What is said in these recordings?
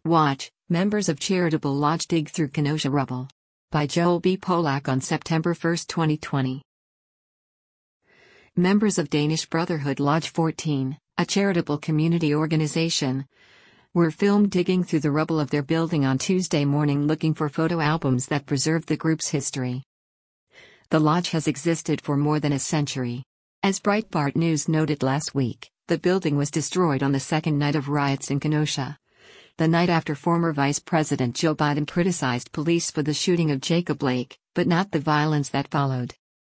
Watch, members of Charitable Lodge dig through Kenosha rubble. By Joel B. Polak on September 1, 2020. Members of Danish Brotherhood Lodge 14, a charitable community organization, were filmed digging through the rubble of their building on Tuesday morning looking for photo albums that preserve the group's history. The lodge has existed for more than a century. As Breitbart News noted last week, the building was destroyed on the second night of riots in Kenosha, the night after former Vice President Joe Biden criticized police for the shooting of Jacob Blake, but not the violence that followed.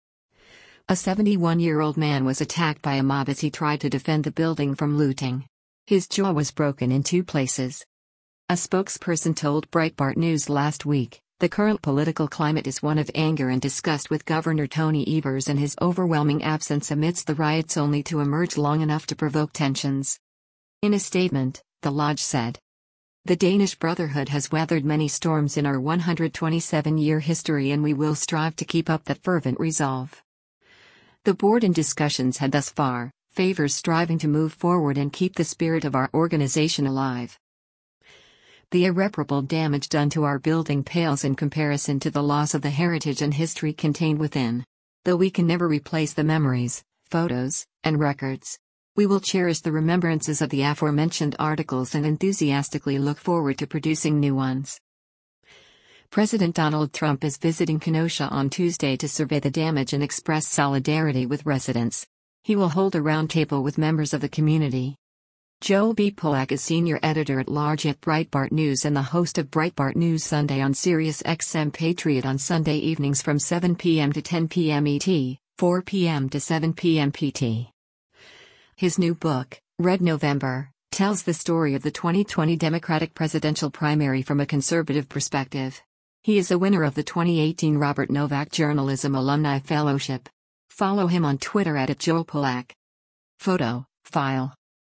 A 71-year-old man was attacked by a mob as he tried to defend the building from looting. His jaw was broken in 2 places. A spokesperson told Breitbart News last week, "The current political climate is one of anger and disgust with Governor Tony Evers and his overwhelming absence amidst the riots only to emerge long enough to provoke tensions." In a statement, the lodge said, "The Danish Brotherhood has weathered many storms in our 127-year history and we will strive to keep up that fervent resolve. The board in discussions had thus far favors striving to move forward and keep the spirit of our organization alive. The irreparable damage done to our building pales in comparison to the loss of the heritage and history contained within. Though we can never replace the memories, photos, and records, we will cherish the remembrances of the aforementioned articles and enthusiastically look forward to producing new ones." President Donald Trump is visiting Kenosha on Tuesday to survey the damage and express solidarity with residents. He will hold a roundtable with members of the community. Joel B. Polak is senior editor-at-large at Breitbart News and the host of Breitbart News Sunday on Sirius XM Patriot on Sunday evenings from 7 p.m. to 10 p.m. ET, 4 p.m. to 7 p.m. PT. His new book, Red November, tells the story of the 2020 Democratic presidential primary from a conservative perspective. He is a winner of the 2018 Robert Novak Journalism Alumni Fellowship. Follow him on Twitter @JoelPolak. Photo, file.